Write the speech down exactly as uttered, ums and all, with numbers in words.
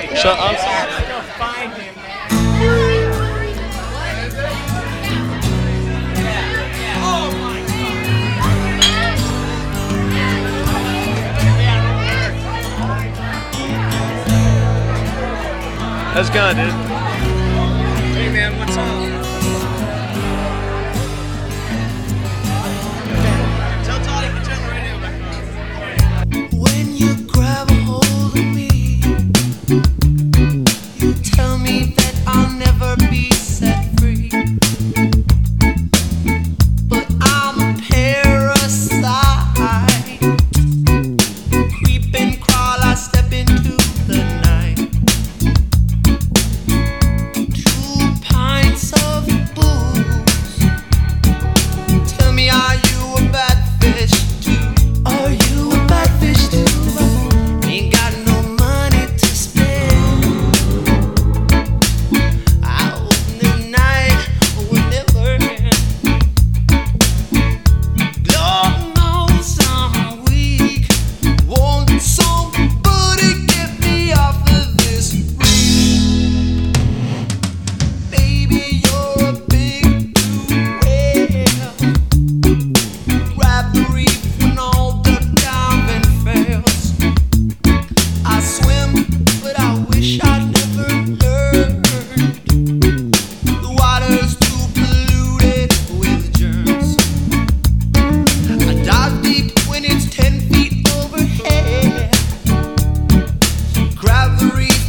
Shut up. That's good, dude. Hey man, what's up? Tell Toddy to turn the radio back on. When you grab a hold of me, you tell me that I'll never be set free. But I'm a parasite. Creep and crawl, I step into the night. Two pints of booze. Tell me, are you a bad fish too? Are you a bad fish too? Ain't got no money to spend. I hope the night will never end. Lord knows I'm weak. Won't somebody get me off of this reef? Baby, you're a big blue whale. Grab the reef when all the diving fails. I swim, but I wish I'd never learned. The water's too polluted with germs. I dive deep when it's ten feet overhead. Grab the reef